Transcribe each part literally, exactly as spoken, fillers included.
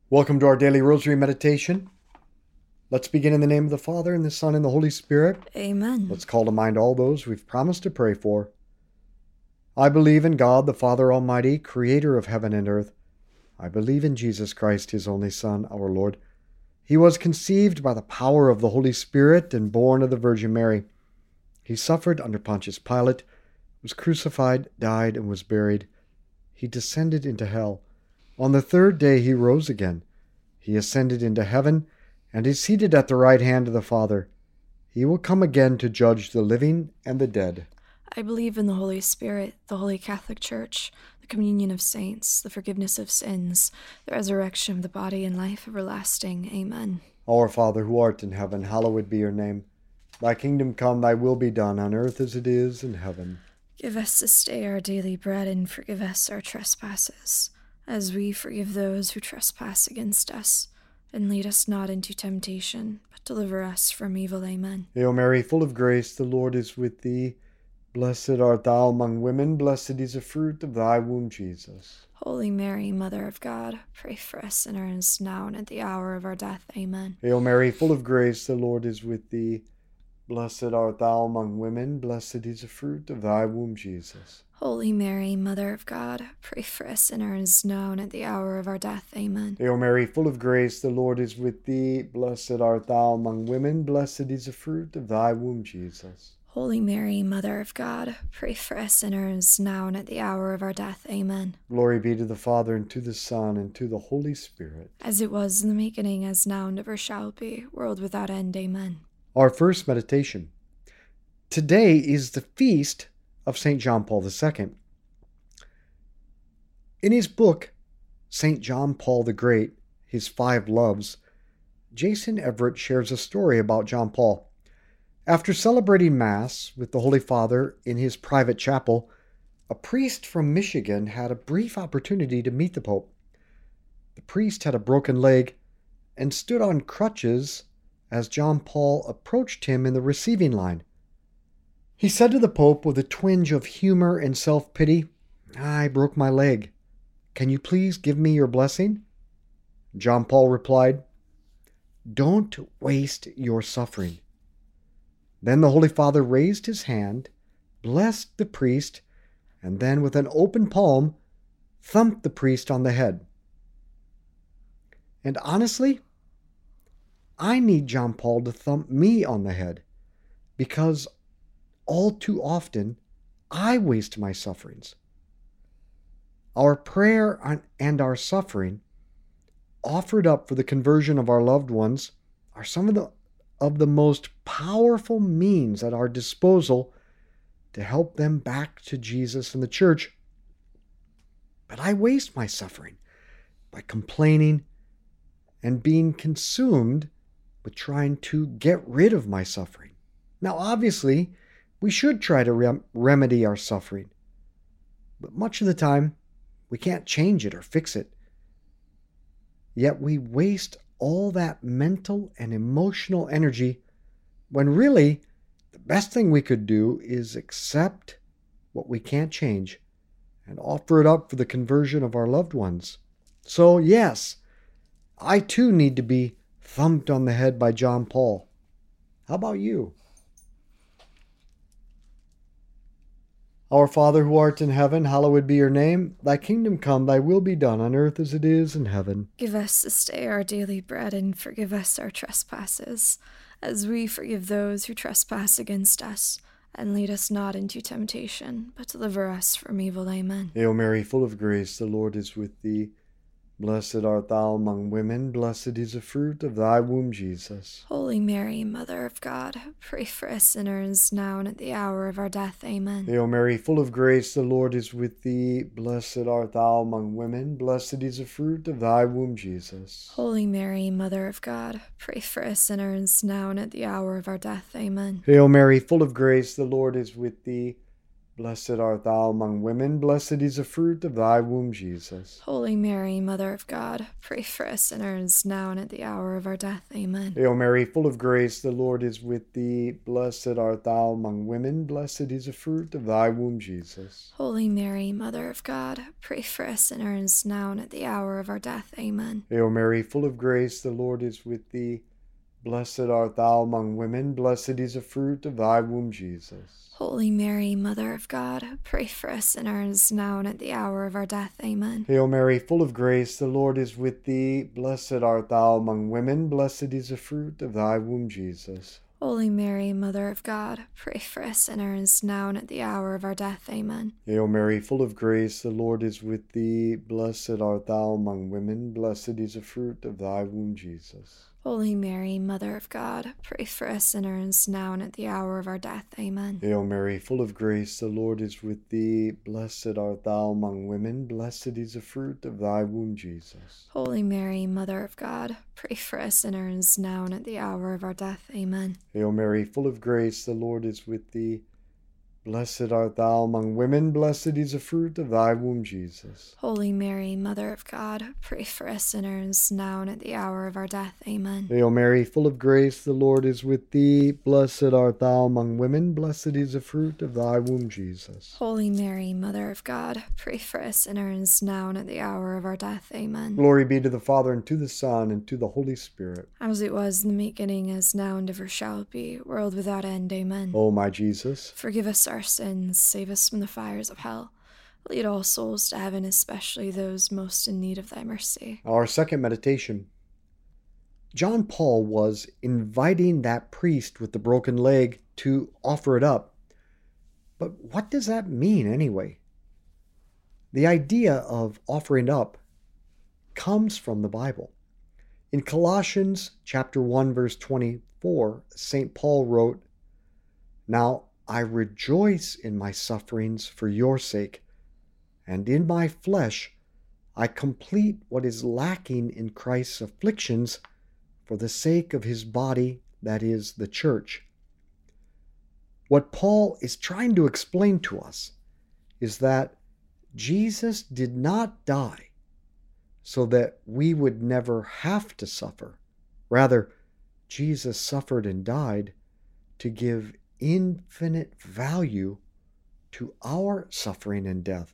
Welcome to our daily rosary meditation. Let's begin in the name of the Father, and the Son, and the Holy Spirit. Amen. Let's call to mind all those we've promised to pray for. I believe in God, the Father Almighty, creator of heaven and earth. I believe in Jesus Christ, his only Son, our Lord. He was conceived by the power of the Holy Spirit and born of the Virgin Mary. He suffered under Pontius Pilate, was crucified, died, and was buried. He descended into hell. On the third day he rose again. He ascended into heaven and is seated at the right hand of the Father. He will come again to judge the living and the dead. I believe in the Holy Spirit, the Holy Catholic Church, the communion of saints, the forgiveness of sins, the resurrection of the body, and life everlasting. Amen. Our Father, who art in heaven, hallowed be your name. Thy kingdom come, thy will be done, on earth as it is in heaven. Give us this day our daily bread, and forgive us our trespasses, as we forgive those who trespass against us. And lead us not into temptation, but deliver us from evil. Amen. Hail Mary, full of grace, the Lord is with thee. Blessed art thou among women, blessed is the fruit of thy womb, Jesus. Holy Mary, Mother of God, pray for us sinners, now and at the hour of our death. Amen. Hail Mary, full of grace, the Lord is with thee. Blessed art thou among women, blessed is the fruit of thy womb, Jesus. Holy Mary, Mother of God, pray for us sinners, now and at the hour of our death. Amen. Hail Mary, full of grace, the Lord is with thee. Blessed art thou among women, blessed is the fruit of thy womb, Jesus. Holy Mary, Mother of God, pray for us sinners, now and at the hour of our death. Amen. Glory be to the Father, and to the Son, and to the Holy Spirit. As it was in the beginning, as now, and ever shall be, world without end. Amen. Our first meditation. Today is the feast of Saint John Paul the Second. In his book, Saint John Paul the Great, His Five Loves, Jason Everett shares a story about John Paul. After celebrating Mass with the Holy Father in his private chapel, a priest from Michigan had a brief opportunity to meet the Pope. The priest had a broken leg and stood on crutches as John Paul approached him in the receiving line. He said to the Pope with a twinge of humor and self-pity, "I broke my leg. Can you please give me your blessing?" John Paul replied, "Don't waste your suffering." Then the Holy Father raised his hand, blessed the priest, and then with an open palm, thumped the priest on the head. And honestly, I need John Paul to thump me on the head, because all too often I waste my sufferings. Our prayer and our suffering, offered up for the conversion of our loved ones, are some of the of the most powerful means at our disposal to help them back to Jesus and the Church. But I waste my suffering by complaining and being consumed with trying to get rid of my suffering. Now, obviously, we should try to rem- remedy our suffering, but much of the time, we can't change it or fix it. Yet we waste all that mental and emotional energy when really the best thing we could do is accept what we can't change and offer it up for the conversion of our loved ones. So yes, I too need to be thumped on the head by John Paul. How about you? Our Father, who art in heaven, hallowed be your name. Thy kingdom come, thy will be done on earth as it is in heaven. Give us this day our daily bread, and forgive us our trespasses, as we forgive those who trespass against us. And lead us not into temptation, but deliver us from evil. Amen. Hail Mary, full of grace, the Lord is with thee. Blessed art thou among women, blessed is the fruit of thy womb, Jesus. Holy Mary, Mother of God, pray for us sinners, now and at the hour of our death. Amen. Hail Mary, full of grace, the Lord is with thee. Blessed art thou among women, blessed is the fruit of thy womb, Jesus. Holy Mary, Mother of God, pray for us sinners, now and at the hour of our death. Amen. Hail Mary, full of grace, the Lord is with thee. Blessed art thou among women, blessed is the fruit of thy womb, Jesus. Holy Mary, Mother of God, pray for us sinners, now and at the hour of our death. Amen. Hail Mary, full of grace, the Lord is with thee. Blessed art thou among women, blessed is the fruit of thy womb, Jesus. Holy Mary, Mother of God, pray for us sinners, now and at the hour of our death. Amen. Hail Mary, full of grace, the Lord is with thee. Blessed art thou among women, blessed is the fruit of thy womb, Jesus. Holy Mary, Mother of God, pray for us sinners, now and at the hour of our death. Amen. Hail Mary, full of grace, the Lord is with thee. Blessed art thou among women, blessed is the fruit of thy womb, Jesus. Holy Mary, Mother of God, pray for us sinners, now and at the hour of our death. Amen. Hail Mary, full of grace, the Lord is with thee. Blessed art thou among women, blessed is the fruit of thy womb, Jesus. Holy Mary, Mother of God, pray for us sinners, now and at the hour of our death. Amen. Hail Mary, full of grace, the Lord is with thee. Blessed art thou among women, blessed is the fruit of thy womb, Jesus. Holy Mary, Mother of God, pray for us sinners, now and at the hour of our death. Amen. Hail Mary, full of grace, the Lord is with thee. Blessed art thou among women, blessed is the fruit of thy womb, Jesus. Holy Mary, Mother of God, pray for us sinners, now and at the hour of our death. Amen. Hail Mary, full of grace, the Lord is with thee. Blessed art thou among women, blessed is the fruit of thy womb, Jesus. Holy Mary, Mother of God, pray for us sinners, now and at the hour of our death. Amen. Glory be to the Father, and to the Son, and to the Holy Spirit. As it was in the beginning, as now, and ever shall be, world without end. Amen. O my Jesus, forgive us our sins, save us from the fires of hell. Lead all souls to heaven, especially those most in need of thy mercy. Our second meditation. John Paul was inviting that priest with the broken leg to offer it up. But what does that mean anyway? The idea of offering up comes from the Bible. In Colossians chapter one, verse twenty-four, Saint Paul wrote, "Now I rejoice in my sufferings for your sake, and in my flesh I complete what is lacking in Christ's afflictions for the sake of his body, that is, the church." What Paul is trying to explain to us is that Jesus did not die so that we would never have to suffer. Rather, Jesus suffered and died to give infinite value to our suffering and death.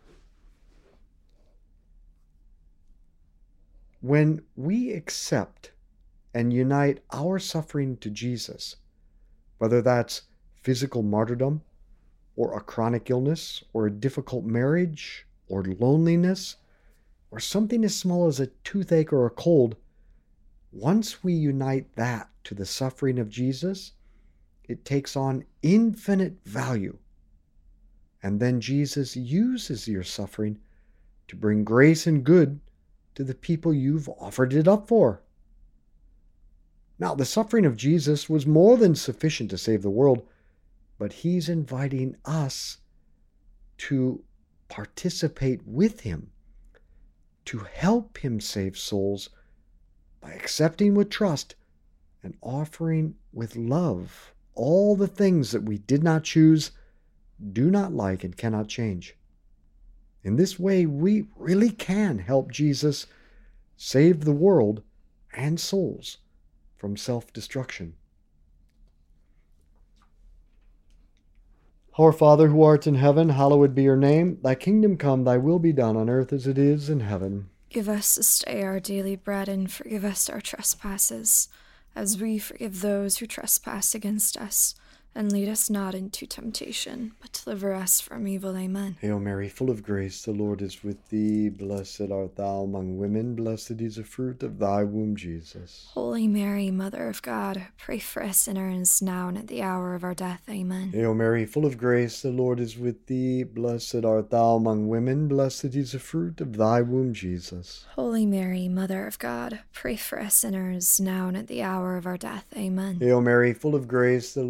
When we accept and unite our suffering to Jesus, whether that's physical martyrdom, or a chronic illness, or a difficult marriage, or loneliness, or something as small as a toothache or a cold, once we unite that to the suffering of Jesus, it takes on infinite value. And then Jesus uses your suffering to bring grace and good to the people you've offered it up for. Now, the suffering of Jesus was more than sufficient to save the world, but he's inviting us to participate with him, to help him save souls by accepting with trust and offering with love all the things that we did not choose, do not like, and cannot change. In this way, we really can help Jesus save the world and souls from self-destruction. Our Father, who art in heaven, hallowed be your name. Thy kingdom come, thy will be done on earth as it is in heaven. Give us this day our daily bread, and forgive us our trespasses, as we forgive those who trespass against us. And lead us not into temptation, but deliver us from evil. Amen. Hail Mary, full of grace, the Lord is with thee. Blessed art thou among women, blessed is the fruit of thy womb, Jesus. Holy Mary, Mother of God, pray for us sinners, now and at the hour of our death. Amen. Hail Mary, full of grace, the Lord is with thee. Blessed art thou among women, blessed is the fruit of thy womb, Jesus. Holy Mary, Mother of God, pray for us sinners, now and at the hour of our death. Amen. Hail Mary, full of grace, the Lord is with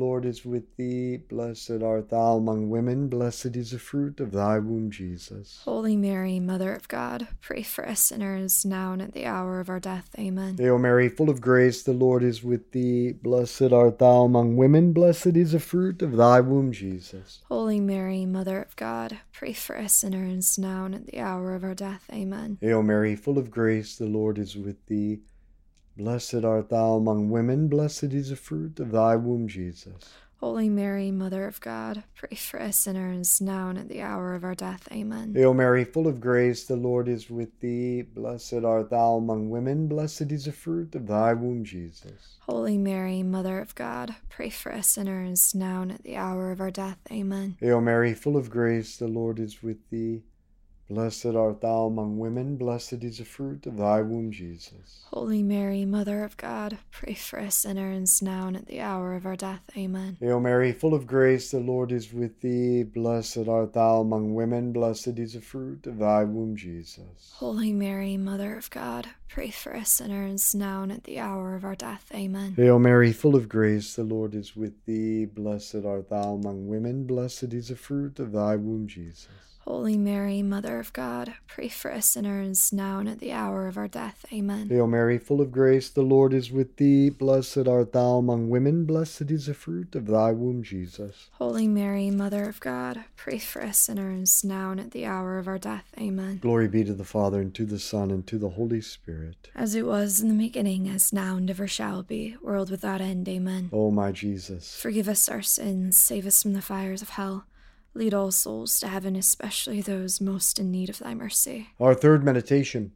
with thee. Blessed art thou among women. Blessed is the fruit of thy womb, Jesus. Holy Mary, Mother of God, pray for us sinners, now and at the hour of our death. Amen. Hail Mary, full of grace, the Lord is with thee. Blessed art thou among women. Blessed is the fruit of thy womb, Jesus. Holy Mary, Mother of God, pray for us sinners, now and at the hour of our death. Amen. Hail Mary, full of grace, the Lord is with thee. Blessed art thou among women. Blessed is the fruit of thy womb, Jesus. Holy Mary, Mother of God, pray for us sinners, now and at the hour of our death. Amen. Hail Mary, full of grace, the Lord is with thee. Blessed art thou among women. Blessed is the fruit of thy womb, Jesus. Holy Mary, Mother of God, pray for us sinners, now and at the hour of our death. Amen. Hail Mary, full of grace, the Lord is with thee. Blessed art thou among women. Blessed is the fruit of thy womb, Jesus. Holy Mary, Mother of God, pray for us sinners, now and at the hour of our death. Amen. Hail Mary, full of grace, the Lord is with thee. Blessed art thou among women. Blessed is the fruit of thy womb, Jesus. Holy Mary, Mother of God, pray for us sinners, now and at the hour of our death. Amen. Hail Mary, full of grace, the Lord is with thee. Blessed art thou among women. Blessed is the fruit of thy womb, Jesus. Holy Mary, Mother of God, pray for us sinners, now and at the hour of our death. Amen. Hail Mary, full of grace, the Lord is with thee. Blessed art thou among women. Blessed is the fruit of thy womb, Jesus. Holy Mary, Mother of God, pray for us sinners, now and at the hour of our death. Amen. Glory be to the Father, and to the Son, and to the Holy Spirit. As it was in the beginning, as now, and ever shall be, world without end. Amen. O my Jesus, forgive us our sins, save us from the fires of hell. Lead all souls to heaven, especially those most in need of thy mercy. Our third meditation.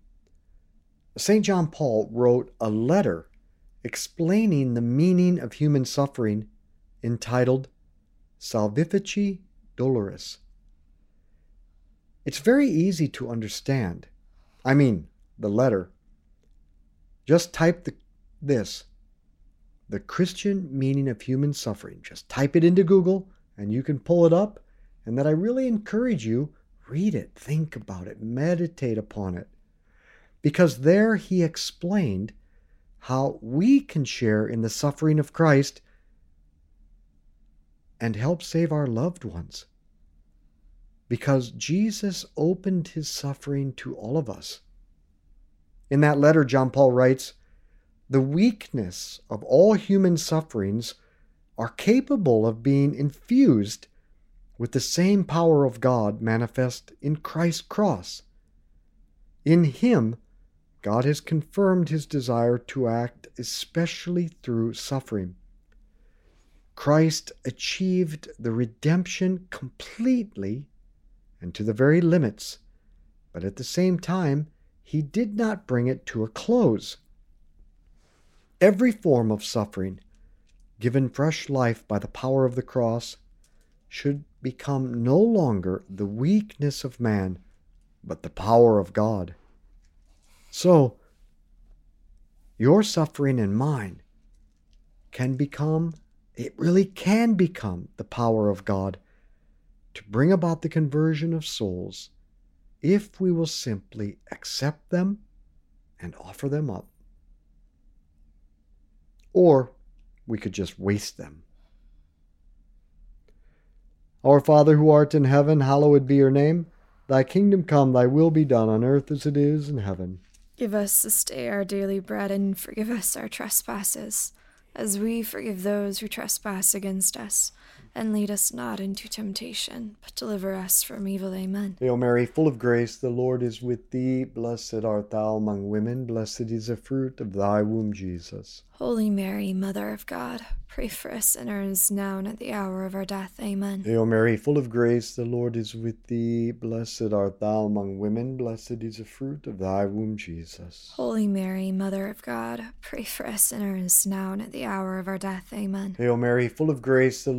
Saint John Paul wrote a letter explaining the meaning of human suffering entitled Salvifici Doloris. It's very easy to understand. I mean, the letter. Just type the, this, the Christian meaning of human suffering. Just type it into Google and you can pull it up. And that I really encourage you, read it, think about it, meditate upon it. Because there he explained how we can share in the suffering of Christ and help save our loved ones. Because Jesus opened his suffering to all of us. In that letter, John Paul writes, the weakness of all human sufferings are capable of being infused with the same power of God manifest in Christ's cross. In him, God has confirmed his desire to act especially through suffering. Christ achieved the redemption completely and to the very limits, but at the same time, he did not bring it to a close. Every form of suffering, given fresh life by the power of the cross, should become no longer the weakness of man, but the power of God. So, your suffering and mine can become, it really can become the power of God to bring about the conversion of souls if we will simply accept them and offer them up. Or we could just waste them. Our Father who art in heaven, hallowed be your name. Thy kingdom come, thy will be done on earth as it is in heaven. Give us this day our daily bread, and forgive us our trespasses, as we forgive those who trespass against us. And lead us not into temptation, but deliver us from evil. Amen. Hail Mary, full of grace, the Lord is with thee. Blessed art thou among women. Blessed is the fruit of thy womb, Jesus. Holy Mary, Mother of God, pray for us sinners, now and at the hour of our death. Amen. Hail Mary, full of grace, the Lord is with thee. Blessed art thou among women. Blessed is the fruit of thy womb, Jesus. Holy Mary, Mother of God, pray for us sinners, now and at the hour of our death. Amen. Hail Mary, full of grace, the Lord is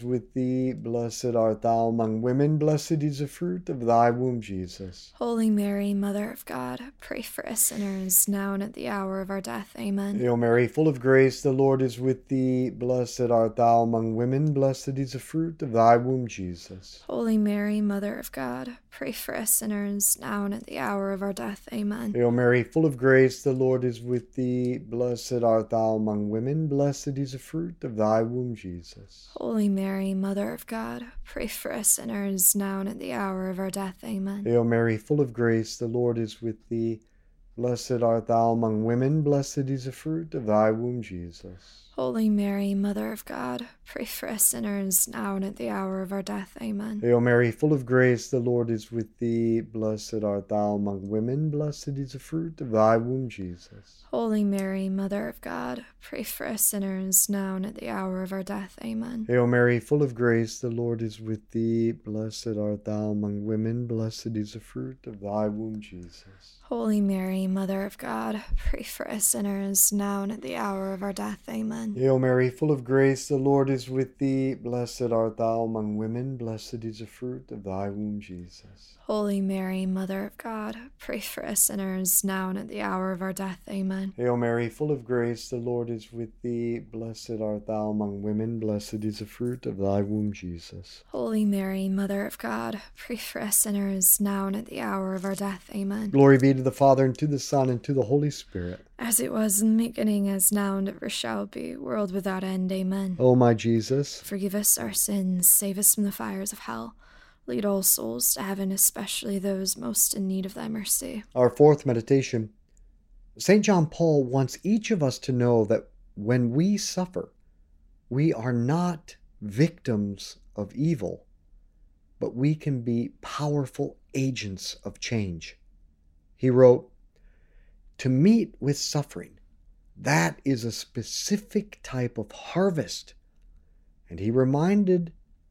with thee. Blessed art thou among women. Blessed is the fruit of thy womb, Jesus. Holy Mary, Mother of God, pray for us sinners, now and at the hour of our death. Amen. Hail Mary, full of grace, the Lord is with thee. Blessed art thou among women. Blessed is the fruit of thy womb, Jesus. Holy Mary, Mother of God, pray for us sinners, now and at the hour of our death. Amen. Hail Mary, full of grace, the Lord is with thee. Blessed art thou among women. Blessed is the fruit of thy womb, Jesus. Holy Mary, Mother of God, pray for us sinners, now and at the hour of our death. Amen. Hail Mary, full of grace, the Lord is with thee. Blessed art thou among women. Blessed is the fruit of thy womb, Jesus. Holy Mary, Mother of God, pray for us sinners, now and at the hour of our death. Amen. Hail Mary, full of grace, the Lord is with thee. Blessed art thou among women. Blessed is the fruit of thy womb, Jesus. Holy Mary, Mother of God, pray for us sinners, now and at the hour of our death. Amen. Hail Mary, full of grace, the Lord is with thee. Blessed art thou among women. Blessed is the fruit of thy womb, Jesus. Holy Mary, Mother of God, pray for us sinners, now and at the hour of our death. Amen. Hail Mary, full of grace, the Lord is with thee. Blessed art thou among women. Blessed is the fruit of thy womb, Jesus. Holy Mary, Mother of God, pray for us sinners, now and at the hour of our death. Amen. Hail Mary, full of grace, the Lord is with thee. Blessed art thou among women. Blessed is the fruit of thy womb, Jesus. Holy Mary, Mother of God, pray for us sinners, now and at the hour of our death. Amen. Glory be to the Father, and to the Son, and to the Holy Spirit. As it was in the beginning, as now, and ever shall be, world without end. Amen. O my Jesus, forgive us our sins, save us from the fires of hell. Lead all souls to heaven, especially those most in need of thy mercy. Our fourth meditation. Saint John Paul wants each of us to know that when we suffer, we are not victims of evil, but we can be powerful agents of change. He wrote, "To meet with suffering, that is a specific type of harvest." And he reminded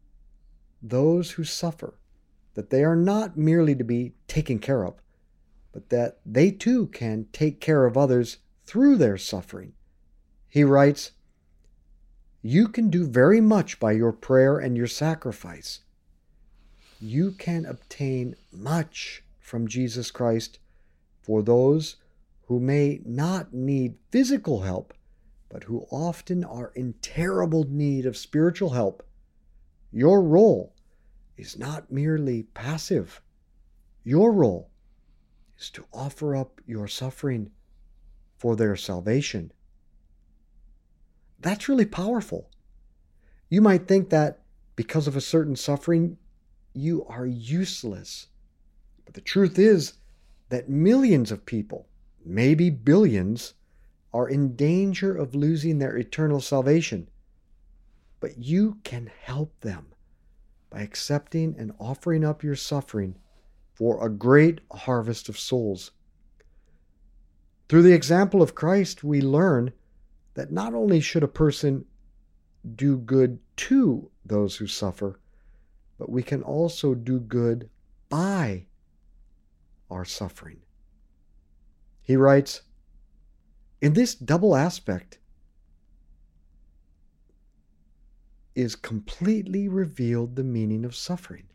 those who suffer that they are not merely to be taken care of, but that they too can take care of others through their suffering. He writes, "You can do very much by your prayer and your sacrifice. You can obtain much from Jesus Christ for those who may not need physical help, but who often are in terrible need of spiritual help. Your role is not merely passive. Your role is to offer up your suffering for their salvation." That's really powerful. You might think that because of a certain suffering, you are useless. But the truth is that millions of people, maybe billions, are in danger of losing their eternal salvation. But you can help them by accepting and offering up your suffering for a great harvest of souls. Through the example of Christ, we learn that not only should a person do good to those who suffer, but we can also do good by our suffering. He writes, "In this double aspect is completely revealed the meaning of suffering.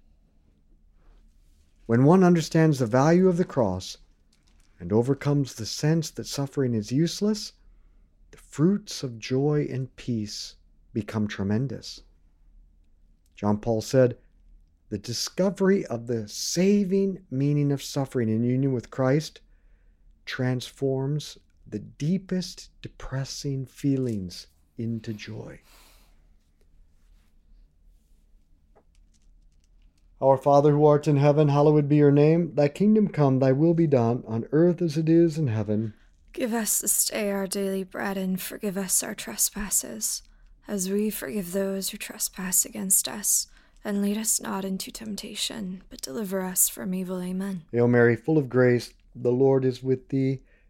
When one understands the value of the cross and overcomes the sense that suffering is useless, the fruits of joy and peace become tremendous." John Paul said, "The discovery of the saving meaning of suffering in union with Christ transforms the deepest depressing feelings into joy." Our Father who art in heaven, hallowed be your name. Thy kingdom come, thy will be done, on earth as it is in heaven. Give us this day our daily bread, and forgive us our trespasses, as we forgive those who trespass against us. And lead us not into temptation, but deliver us from evil. Amen. Hail Mary, full of grace, the Lord is with thee.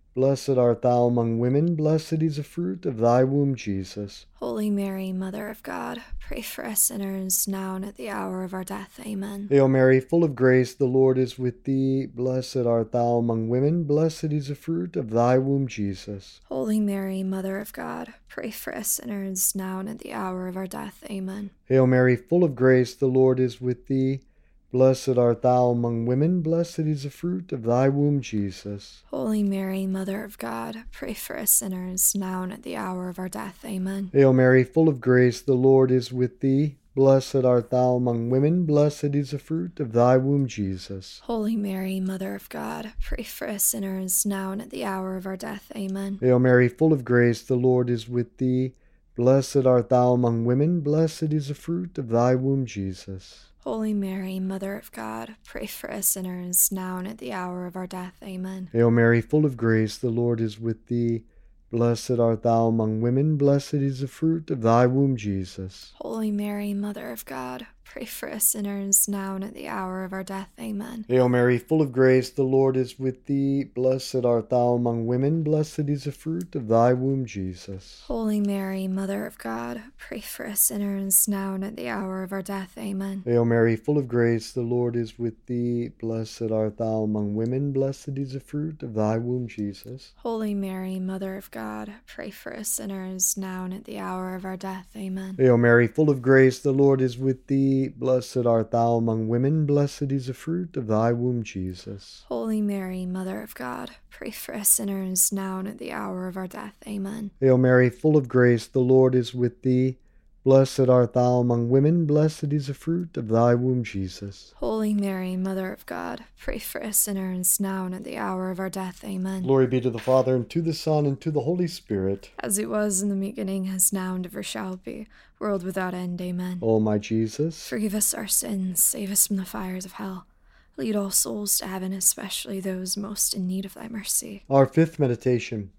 Blessed art thou among women, blessed is the fruit of thy womb, Jesus. Holy Mary, Mother of God, pray for us sinners, now and at the hour of our death. Amen. Hail Mary, full of grace, the Lord is with thee. Blessed art thou among women, blessed is the fruit of thy womb, Jesus. Holy Mary, Mother of God, pray for us sinners, now and at the hour of our death. Amen. Hail Mary, full of grace, the Lord is with thee. Blessed art thou among women, blessed is the fruit of thy womb, Jesus. Holy Mary, Mother of God, pray for us sinners, now and at the hour of our death. Amen. Hail Mary, full of grace, the Lord is with thee. Blessed art thou among women, blessed is the fruit of thy womb, Jesus. Holy Mary, Mother of God, pray for us sinners, now and at the hour of our death. Amen. Hail Mary, full of grace, the Lord is with thee. Blessed art thou among women, blessed is the fruit of thy womb, Jesus. Holy Mary, Mother of God, pray for us sinners, now and at the hour of our death. Amen. Hail Mary, full of grace, the Lord is with thee. Blessed art thou among women, blessed is the fruit of thy womb, Jesus. Holy Mary, Mother of God, pray for us sinners, now and at the hour of our death. Amen. Hail Mary, full of grace, the Lord is with thee. Blessed art thou among women, blessed is the fruit of thy womb, Jesus. Holy Mary, Mother of God, pray for us sinners, now and at the hour of our death. Amen. Hail Mary, full of grace, the Lord is with thee. Blessed art thou among women, blessed is the fruit of thy womb, Jesus. Holy Mary, Mother of God, pray for us sinners, now and at the hour of our death. Amen. Hail Mary, full of grace, the Lord is with thee. Blessed art thou among women, blessed is the fruit of thy womb, Jesus. Holy Mary, Mother of God, pray for us sinners, now and at the hour of our death. Amen. Hail Mary, full of grace, the Lord is with thee. Blessed art thou among women, blessed is the fruit of thy womb, Jesus. Holy Mary, Mother of God, pray for us sinners, now and at the hour of our death. Amen. Glory be to the Father, and to the Son, and to the Holy Spirit. As it was in the beginning, as now, and ever shall be, world without end. Amen. O my Jesus, Forgive us our sins, save us from the fires of hell. Lead all souls to heaven, especially those most in need of thy mercy. our fifth meditation.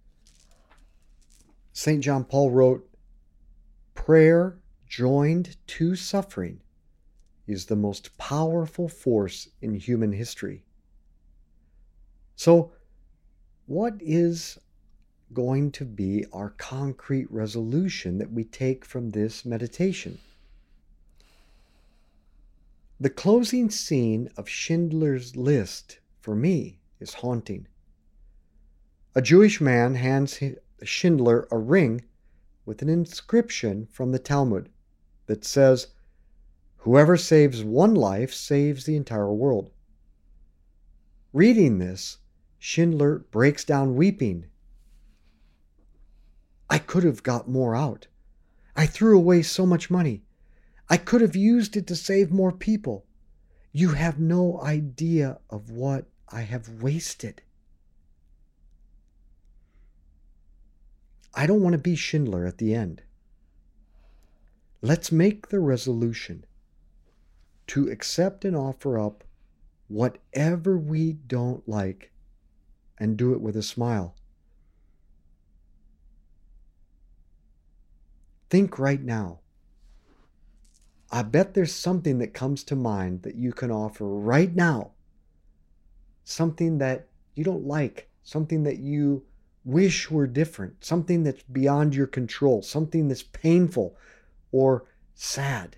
Saint John Paul wrote, "Prayer joined to suffering is the most powerful force in human history." So, what is going to be our concrete resolution that we take from this meditation? The closing scene of Schindler's List, for me, is haunting. A Jewish man hands Schindler a ring with an inscription from the Talmud that says, "Whoever saves one life saves the entire world." Reading this, Schindler breaks down weeping. "I could have got more out. I threw away so much money. I could have used it to save more people. You have no idea of what I have wasted." I don't want to be Schindler at the end. Let's make the resolution to accept and offer up whatever we don't like and do it with a smile. Think right now. I bet there's something that comes to mind that you can offer right now. Something that you don't like, something that you wish were different, something that's beyond your control, something that's painful or sad.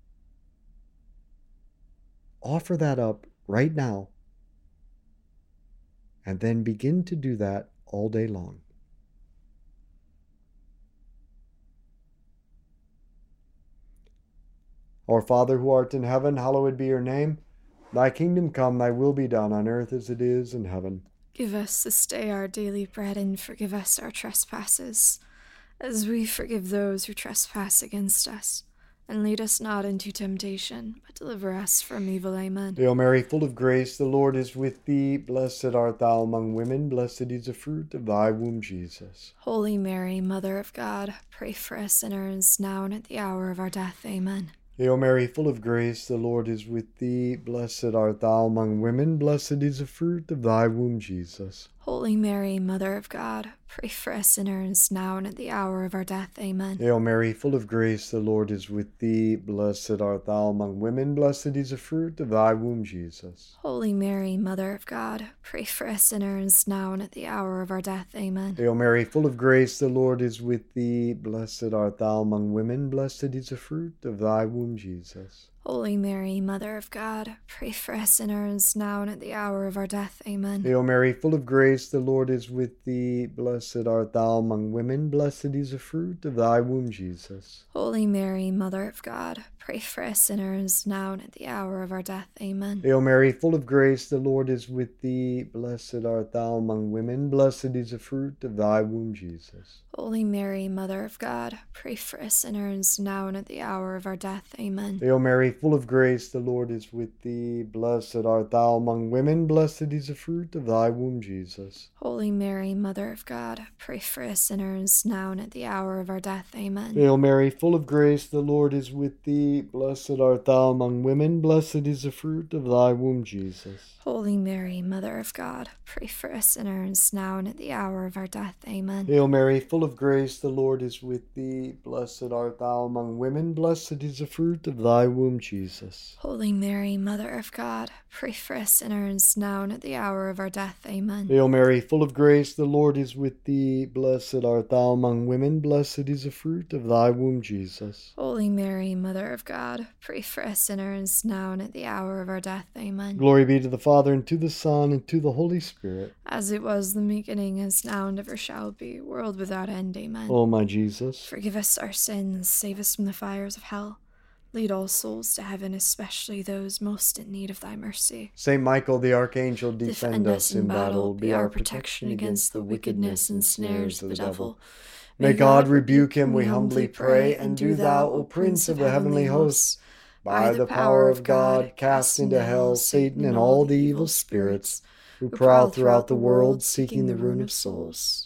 Offer that up right now, and then begin to do that all day long. Our Father who art in heaven, hallowed be your name. Thy kingdom come, thy will be done on earth as it is in heaven. Give us this day our daily bread, and forgive us our trespasses, as we forgive those who trespass against us. And lead us not into temptation, but deliver us from evil. Amen. Hail Mary, full of grace, the Lord is with thee. Blessed art thou among women, blessed is the fruit of thy womb, Jesus. Holy Mary, Mother of God, pray for us sinners, now and at the hour of our death. Amen. Hail Mary, full of grace, the Lord is with thee. Blessed art thou among women, blessed is the fruit of thy womb, Jesus. Holy Mary, Mother of God, pray for us sinners, now and at the hour of our death. Amen. Hail Mary, full of grace, the Lord is with thee. Blessed art thou among women, blessed is the fruit of thy womb, Jesus. Holy Mary, Mother of God, pray for us sinners, now and at the hour of our death. Amen. Hail Mary, full of grace, the Lord is with thee. Blessed art thou among women, blessed is the fruit of thy womb, Jesus. Holy Mary, Mother of God, pray for us sinners, now and at the hour of our death. Amen. Hail Mary, full of grace, the Lord is with thee. Blessed art thou among women, blessed is the fruit of thy womb, Jesus. Holy Mary, Mother of God, pray for us sinners, now and at the hour of our death. Amen. Hail Mary, full of grace, the Lord is with thee. Blessed art thou among women, blessed is the fruit of thy womb, Jesus. Holy Mary, Mother of God, pray for us sinners, now and at the hour of our death. Amen. Hail Mary, full of grace, the Lord is with thee. Blessed art thou among women, blessed is the fruit of thy womb, Jesus. Holy Mary, Mother of God, pray for us sinners, now and at the hour of our death. Amen. Hail Mary, full of grace, the Lord is with thee. Blessed art thou among women, blessed is the fruit of thy womb, Jesus. Holy Mary, Mother of God, pray for us sinners, now and at the hour of our death. Amen. Hail Mary, full of grace, the Lord is with thee. Blessed art thou among women, blessed is the fruit of thy womb, Jesus. Holy Mary, Mother of God, pray for us sinners, now and at the hour of our death. Amen. Hail Mary, full of grace, the Lord is with thee. Blessed art thou among women, blessed is the fruit of thy womb, Jesus. Holy Mary, Mother of God, pray for us sinners, now and at the hour of our death. Amen. Glory be to the Father, and to the Son, and to the Holy Spirit. As it was in the beginning, as now, and ever shall be, world without end. Amen. O my Jesus, forgive us our sins, save us from the fires of hell. Lead all souls to heaven, especially those most in need of thy mercy. Saint Michael the Archangel, defend, Defend us in battle, be our protection against the wickedness and snares of the devil. May God rebuke him, we humbly pray, and do thou, O Prince of the heavenly hosts, by the power of God, cast into hell Satan and all the evil spirits who prowl throughout the world, seeking the ruin of souls.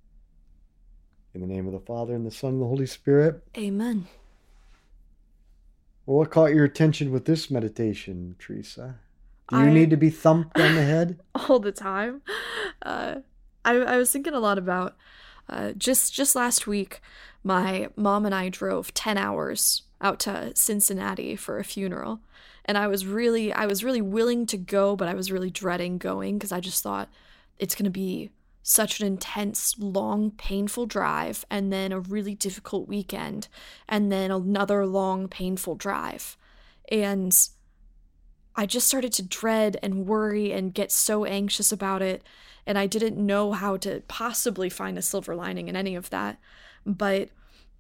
In the name of the Father, and the Son, and the Holy Spirit. Amen. Well, what caught your attention with this meditation, Teresa? Do you I... need to be thumped on the head? All the time. Uh, I, I was thinking a lot about, uh, just, just last week, my mom and I drove ten hours out to Cincinnati for a funeral. And I was really, I was really willing to go, but I was really dreading going because I just thought it's going to be such an intense, long, painful drive, and then a really difficult weekend, and then another long, painful drive. And I just started to dread and worry and get so anxious about it, and I didn't know how to possibly find a silver lining in any of that. But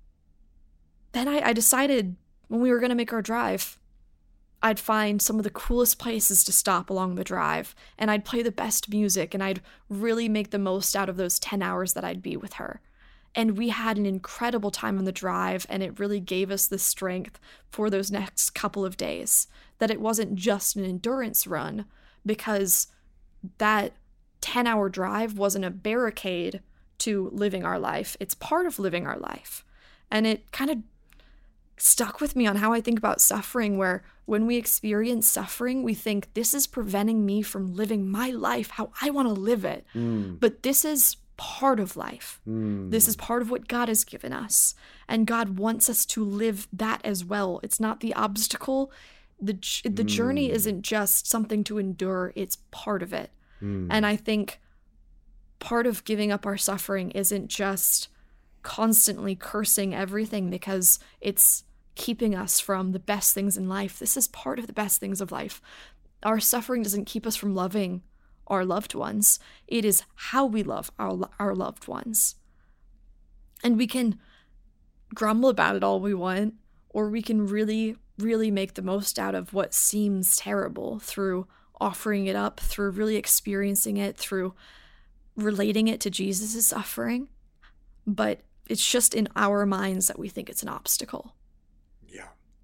then I, I decided when we were going to make our drive, I'd find some of the coolest places to stop along the drive, and I'd play the best music, and I'd really make the most out of those ten hours that I'd be with her. And we had an incredible time on the drive, and it really gave us the strength for those next couple of days, that it wasn't just an endurance run, because that ten-hour drive wasn't a barricade to living our life. It's part of living our life. And it kind of stuck with me on how I think about suffering, where when we experience suffering, we think this is preventing me from living my life how I want to live it. Mm. But this is part of life. Mm. This is part of what God has given us. And God wants us to live that as well. It's not the obstacle. The, the mm. journey isn't just something to endure. It's part of it. Mm. And I think part of giving up our suffering isn't just constantly cursing everything because it's keeping us from the best things in life. This is part of the best things of life. Our suffering doesn't keep us from loving our loved ones. It is how we love our, our loved ones. And we can grumble about it all we want, or we can really, really make the most out of what seems terrible through offering it up, through really experiencing it, through relating it to Jesus' suffering. But it's just in our minds that we think it's an obstacle. Yeah.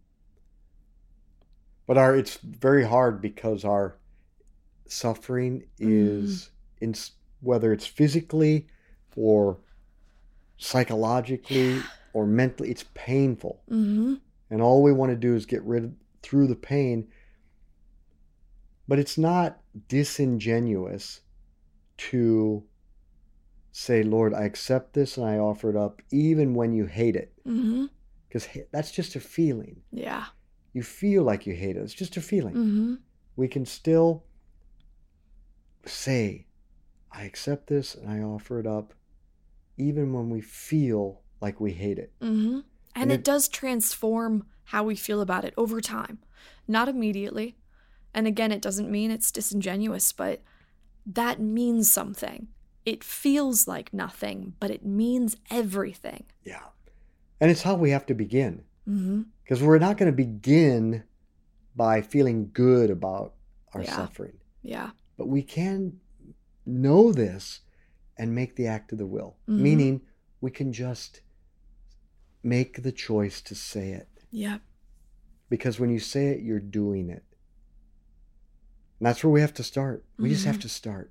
But our it's very hard because our suffering is, mm. in whether it's physically or psychologically or mentally, it's painful. Mm-hmm. And all we want to do is get rid of through the pain. But it's not disingenuous to say, Lord, I accept this and I offer it up even when you hate it. Mm-hmm. Because that's just a feeling. Yeah. You feel like you hate it. It's just a feeling. Mm-hmm. We can still say, I accept this and I offer it up even when we feel like we hate it. Mm-hmm. And, And it, it- does transform how we feel about it over time. Not immediately. And again, it doesn't mean it's disingenuous, but that means something. It feels like nothing, but it means everything. Yeah. And it's how we have to begin. Mm-hmm. Because we're not going to begin by feeling good about our Yeah. suffering. Yeah. But we can know this and make the act of the will. Mhm. Meaning we can just make the choice to say it. Yep. Because when you say it, you're doing it. And that's where we have to start. We just have Mhm. to start.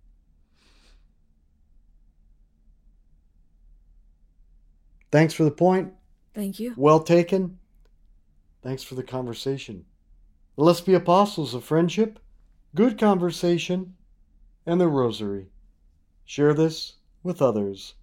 Thanks for the point. Thank you. Well taken. Thanks for the conversation. Let's be apostles of friendship, good conversation, and the rosary. Share this with others.